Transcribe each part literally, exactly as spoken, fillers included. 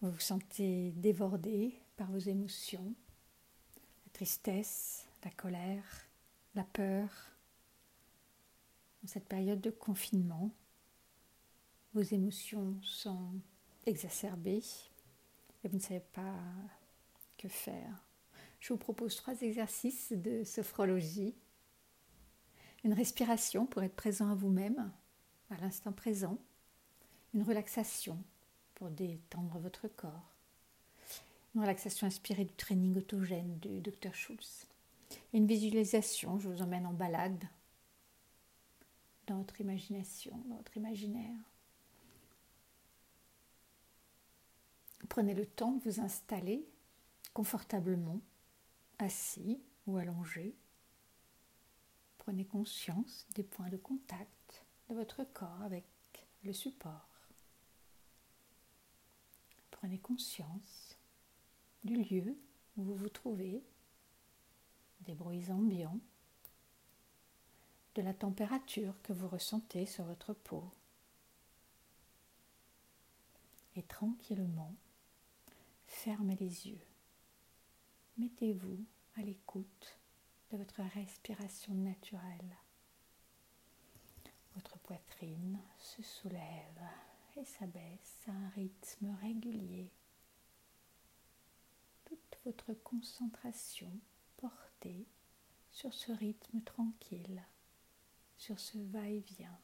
Vous vous sentez débordé par vos émotions, la tristesse, la colère, la peur. Dans cette période de confinement, vos émotions sont exacerbées et vous ne savez pas que faire. Je vous propose trois exercices de sophrologie. Une respiration pour être présent à vous-même, à l'instant présent. Une relaxation pour détendre votre corps. Une relaxation inspirée du training autogène du docteur Schulz. Et une visualisation, je vous emmène en balade dans votre imagination, dans votre imaginaire. Prenez le temps de vous installer confortablement, assis ou allongé. Prenez conscience des points de contact de votre corps avec le support. Prenez conscience du lieu où vous vous trouvez, des bruits ambiants, de la température que vous ressentez sur votre peau. Et tranquillement, fermez les yeux. Mettez-vous à l'écoute de votre respiration naturelle. Votre poitrine se soulève et s'abaisse à un rythme régulier. Toute votre concentration portée sur ce rythme tranquille, sur ce va-et-vient.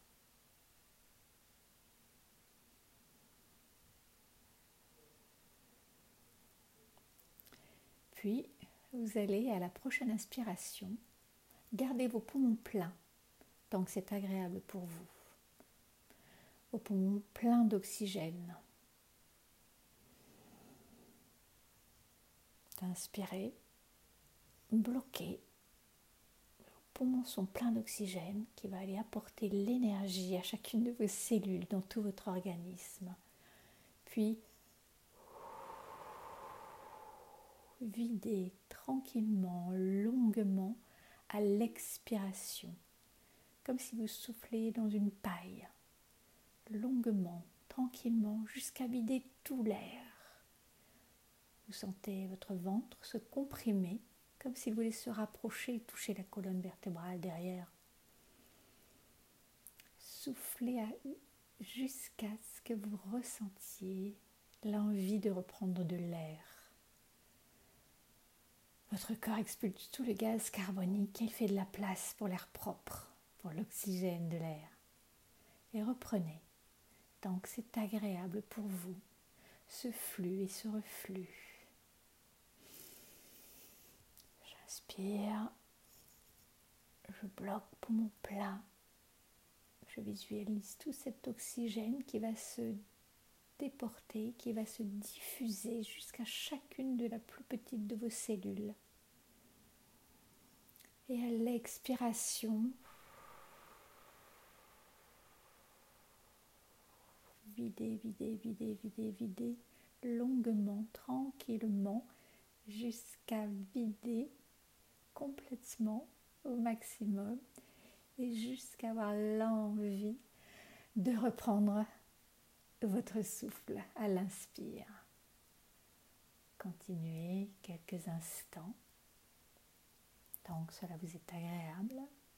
Puis, vous allez à la prochaine inspiration, gardez vos poumons pleins, tant que c'est agréable pour vous. Vos poumons pleins d'oxygène. Inspirez, bloquez. Vos poumons sont pleins d'oxygène qui va aller apporter l'énergie à chacune de vos cellules dans tout votre organisme. Puis, videz tranquillement, longuement à l'expiration, comme si vous soufflez dans une paille, longuement, tranquillement, jusqu'à vider tout l'air. Vous sentez votre ventre se comprimer, comme s'il voulait se rapprocher et toucher la colonne vertébrale derrière. Soufflez à, jusqu'à ce que vous ressentiez l'envie de reprendre de l'air. Votre corps expulse tout le gaz carbonique et il fait de la place pour l'air propre, pour l'oxygène de l'air. Et reprenez, tant que c'est agréable pour vous, ce flux et ce reflux. J'inspire, je bloque poumon plein, je visualise tout cet oxygène qui va se déporter, qui va se diffuser jusqu'à chacune de la plus petite de vos cellules. Et à l'expiration, videz, videz, videz, videz, videz, longuement, tranquillement, jusqu'à vider complètement au maximum et jusqu'à avoir l'envie de reprendre votre souffle à l'inspire. Continuez quelques instants tant que cela vous est agréable.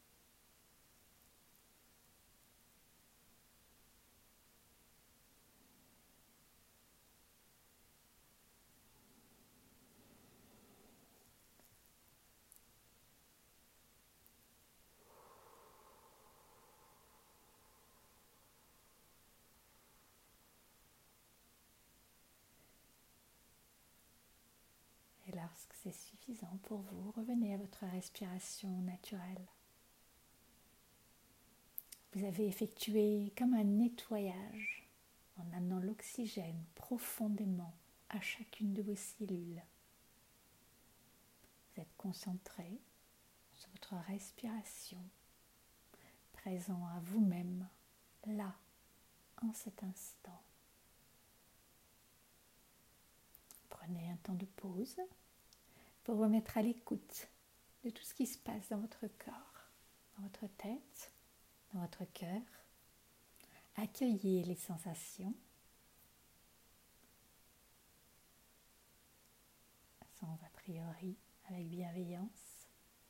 Lorsque c'est suffisant pour vous, revenez à votre respiration naturelle. Vous avez effectué comme un nettoyage en amenant l'oxygène profondément à chacune de vos cellules. Vous êtes concentré sur votre respiration, présent à vous-même, là, en cet instant. Prenez un temps de pause pour vous mettre à l'écoute de tout ce qui se passe dans votre corps, dans votre tête, dans votre cœur. Accueillez les sensations. priori avec bienveillance.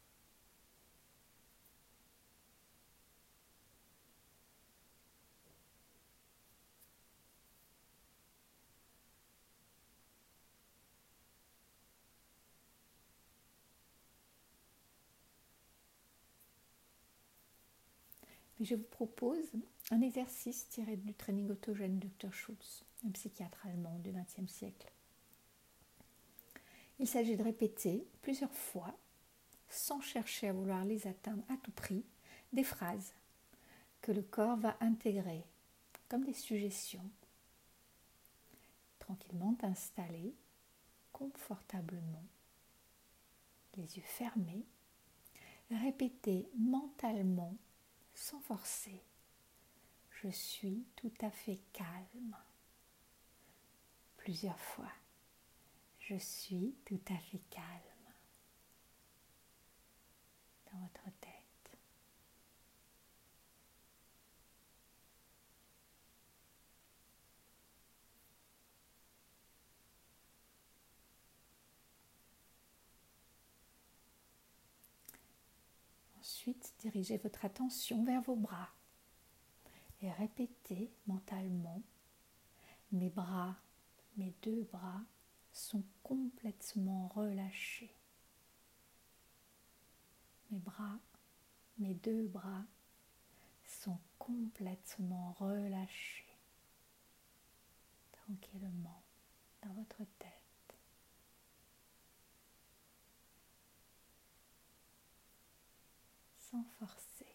Puis je vous propose un exercice tiré du training autogène du docteur Schultz, un psychiatre allemand du vingtième siècle. Il s'agit de répéter plusieurs fois, sans chercher à vouloir les atteindre à tout prix, des phrases que le corps va intégrer comme des suggestions, tranquillement installées, confortablement, les yeux fermés, répéter mentalement sans forcer. Je suis tout à fait calme. Plusieurs fois. Je suis tout à fait calme. Dans votre tête. Ensuite, dirigez votre attention vers vos bras et répétez mentalement « Mes bras, mes deux bras sont complètement relâchés. Mes bras, mes deux bras sont complètement relâchés. » Tranquillement dans votre tête. Sans forcer.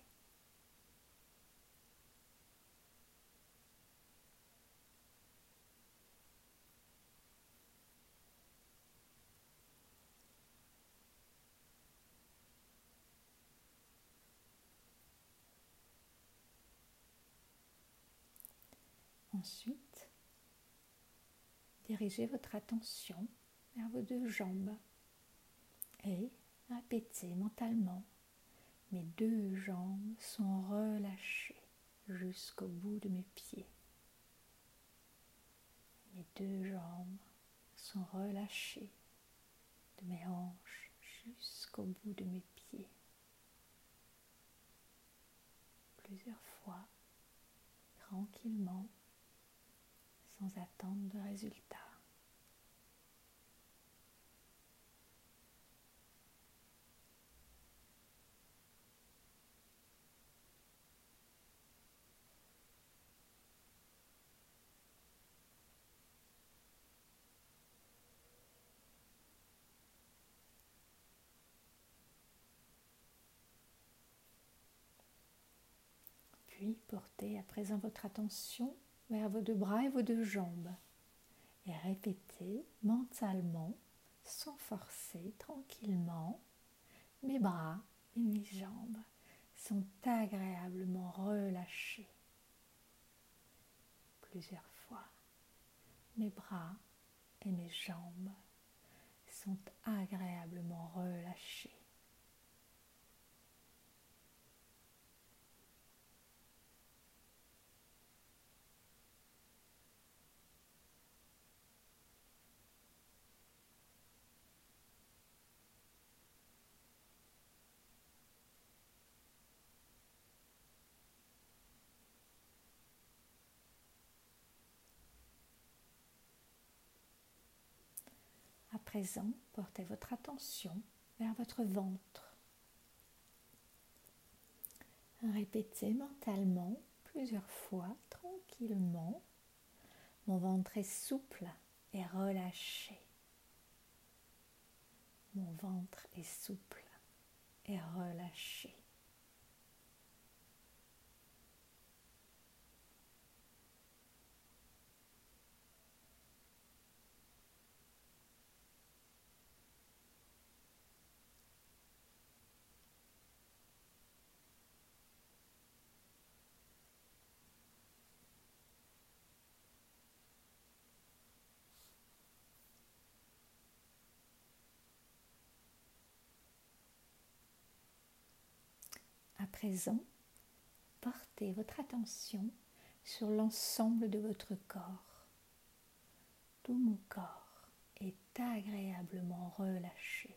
Ensuite, dirigez votre attention vers vos deux jambes et répétez mentalement « Mes deux jambes sont relâchées jusqu'au bout de mes pieds. Mes deux jambes sont relâchées de mes hanches jusqu'au bout de mes pieds. » Plusieurs fois, tranquillement, sans attendre de résultat. Puis portez à présent votre attention vers vos deux bras et vos deux jambes et répétez mentalement, sans forcer, tranquillement, mes bras et mes jambes sont agréablement relâchés. Plusieurs fois, mes bras et mes jambes sont agréablement relâchés. À présent, portez votre attention vers votre ventre. Répétez mentalement plusieurs fois, tranquillement. Mon ventre est souple et relâché. Mon ventre est souple et relâché. À présent, portez votre attention sur l'ensemble de votre corps. Tout mon corps est agréablement relâché.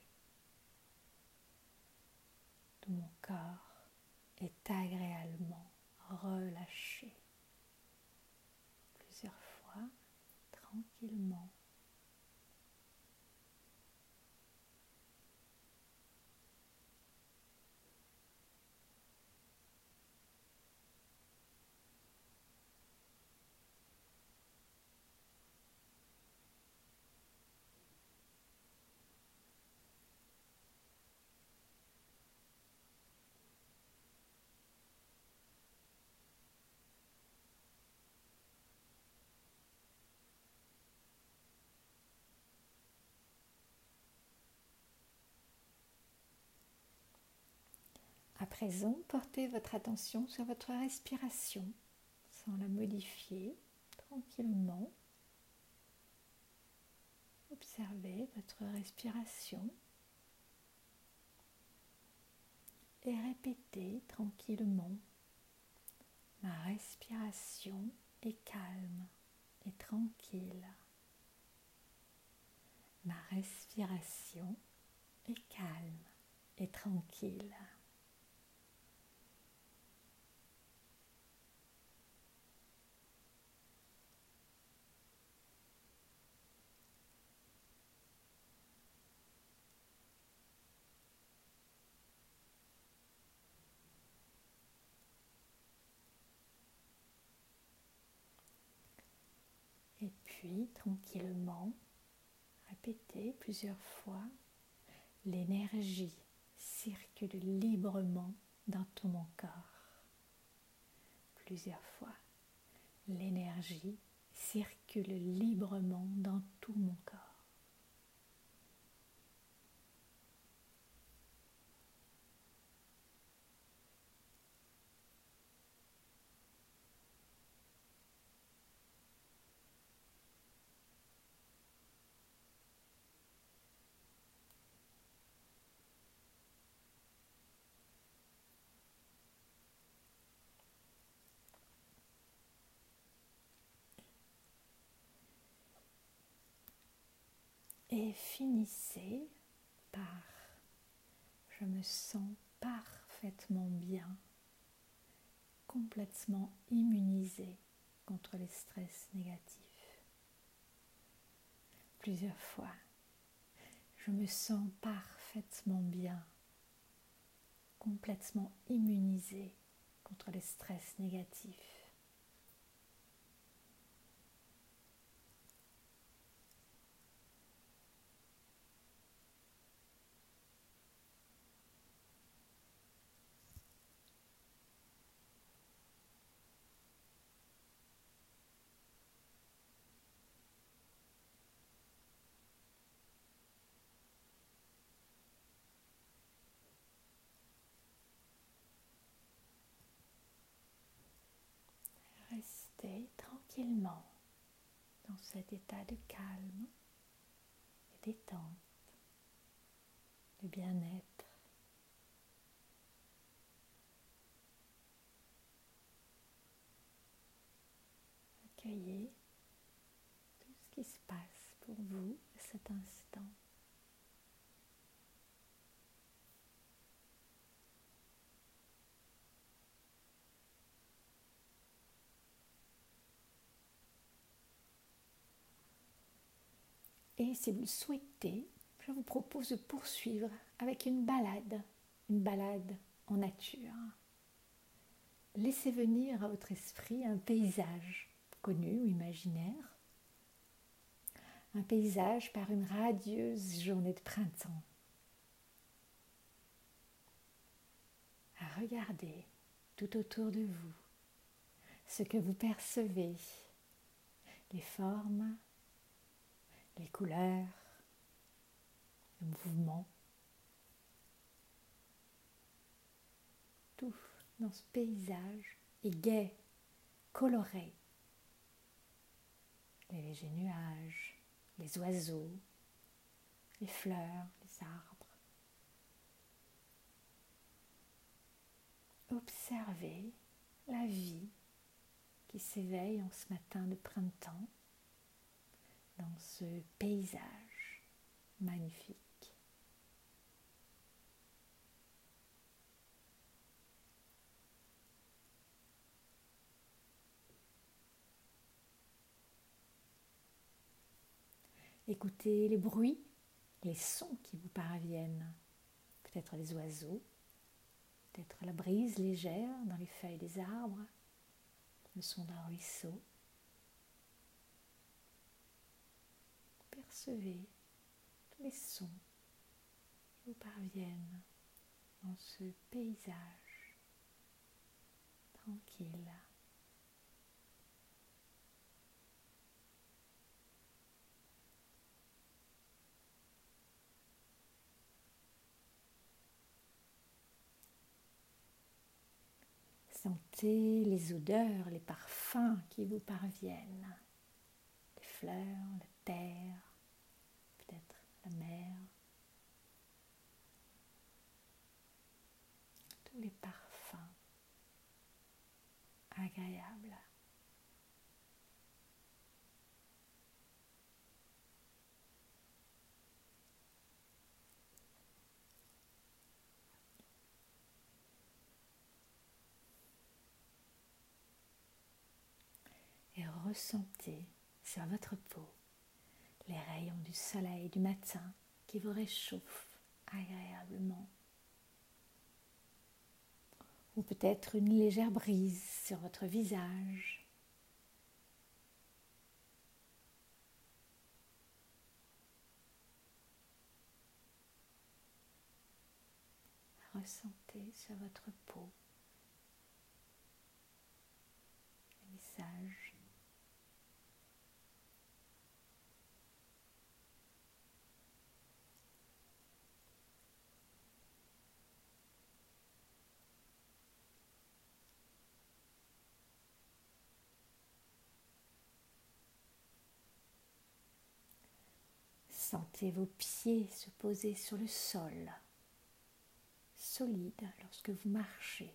Tout mon corps est agréablement relâché. Plusieurs fois, tranquillement. À présent, portez votre attention sur votre respiration sans la modifier, tranquillement. Observez votre respiration et répétez tranquillement. Ma respiration est calme et tranquille. Ma respiration est calme et tranquille. Et puis, tranquillement, répétez plusieurs fois, l'énergie circule librement dans tout mon corps. Plusieurs fois, l'énergie circule librement dans tout mon corps. Et finissez par « Je me sens parfaitement bien, complètement immunisé contre les stress négatifs. » Plusieurs fois, « Je me sens parfaitement bien, complètement immunisé contre les stress négatifs. » Restez tranquillement dans cet état de calme, de détente, de bien-être. Accueillez tout ce qui se passe pour vous à cet instant. Et si vous le souhaitez, je vous propose de poursuivre avec une balade, une balade en nature. Laissez venir à votre esprit un paysage connu ou imaginaire, un paysage par une radieuse journée de printemps. À regarder tout autour de vous ce que vous percevez, les formes, les couleurs, le mouvement, tout dans ce paysage est gai, coloré. Les légers nuages, les oiseaux, les fleurs, les arbres. Observez la vie qui s'éveille en ce matin de printemps dans ce paysage. magnifique. Écoutez les bruits, les sons qui vous parviennent. Peut-être les oiseaux, peut-être la brise légère dans les feuilles des arbres, le son d'un ruisseau. Percevez tous les sons qui vous parviennent dans ce paysage tranquille. Sentez les odeurs, les parfums qui vous parviennent. Les fleurs, la terre, peut-être la mer. Tous les parfums agréables. Et ressentez sur votre peau les rayons du soleil du matin qui vous réchauffent agréablement. Ou peut-être une légère brise sur votre visage. Ressentez sur votre peau le visage. Sentez vos pieds se poser sur le sol, solide lorsque vous marchez.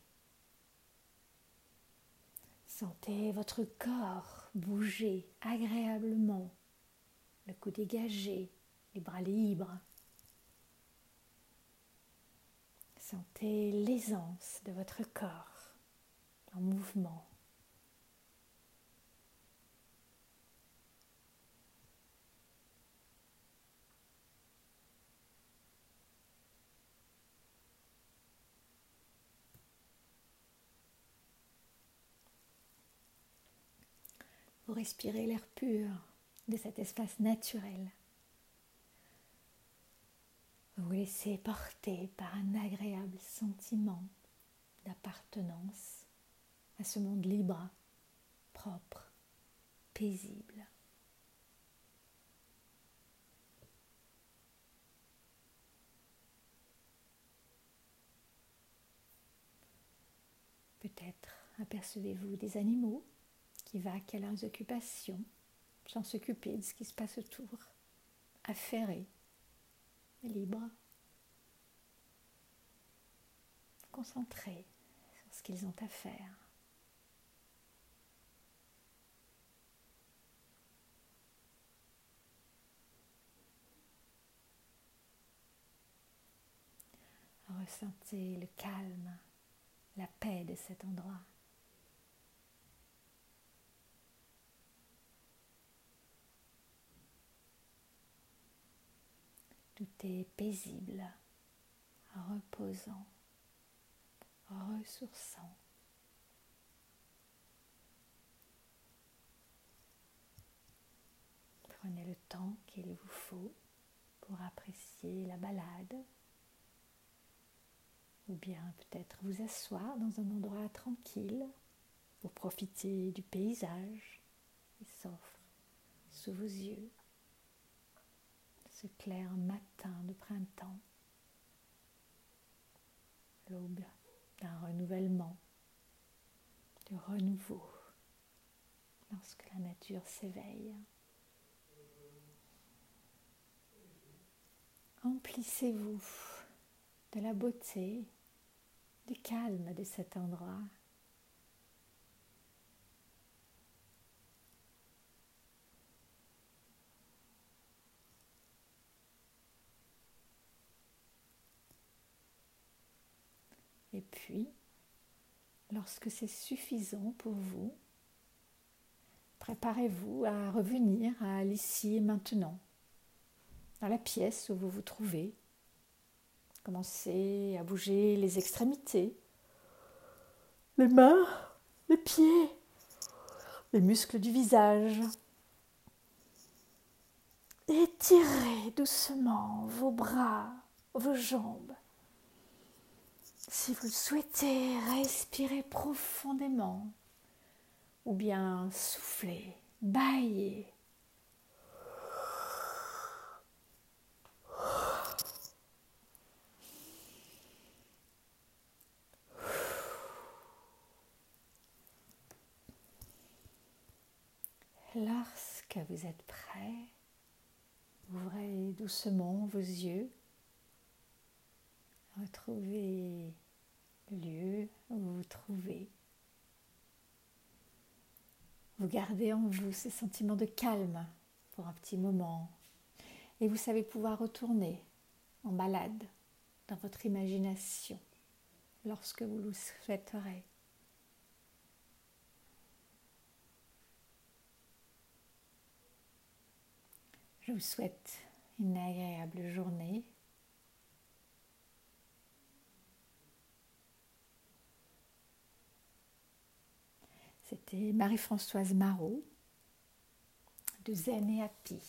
Sentez votre corps bouger agréablement, le cou dégagé, les bras libres. Sentez l'aisance de votre corps en mouvement. Vous respirez l'air pur de cet espace naturel. Vous vous laissez porter par un agréable sentiment d'appartenance à ce monde libre, propre, paisible. Peut-être apercevez-vous des animaux qui vaquent à leurs occupations, sans s'occuper de ce qui se passe autour, affairés, libres, concentrés sur ce qu'ils ont à faire. Ressentez le calme, la paix de cet endroit. Tout est paisible, reposant, ressourçant. Prenez le temps qu'il vous faut pour apprécier la balade, ou bien peut-être vous asseoir dans un endroit tranquille pour profiter du paysage qui s'offre sous vos yeux. Ce clair matin de printemps, l'aube d'un renouvellement, de renouveau, lorsque la nature s'éveille. Emplissez-vous de la beauté, du calme de cet endroit. Et puis, lorsque c'est suffisant pour vous, préparez-vous à revenir à l'ici et maintenant, dans la pièce où vous vous trouvez. Commencez à bouger les extrémités, les mains, les pieds, les muscles du visage. Étirez doucement vos bras, vos jambes. Si vous le souhaitez, respirez profondément ou bien soufflez, bâillez. Lorsque vous êtes prêt, ouvrez doucement vos yeux. Retrouvez le lieu où vous vous trouvez. Vous gardez en vous ce sentiment de calme pour un petit moment. Et vous savez pouvoir retourner en balade dans votre imagination lorsque vous le souhaiterez. Je vous souhaite une agréable journée. C'était Marie-Françoise Marot de Zen et Happy.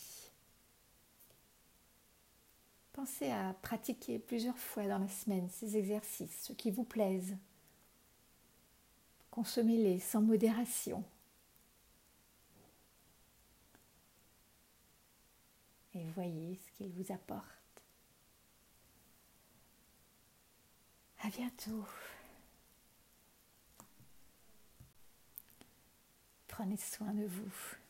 Pensez à pratiquer plusieurs fois dans la semaine ces exercices, ceux qui vous plaisent. Consommez-les sans modération. Et voyez ce qu'ils vous apportent. À bientôt. Prenez soin de vous.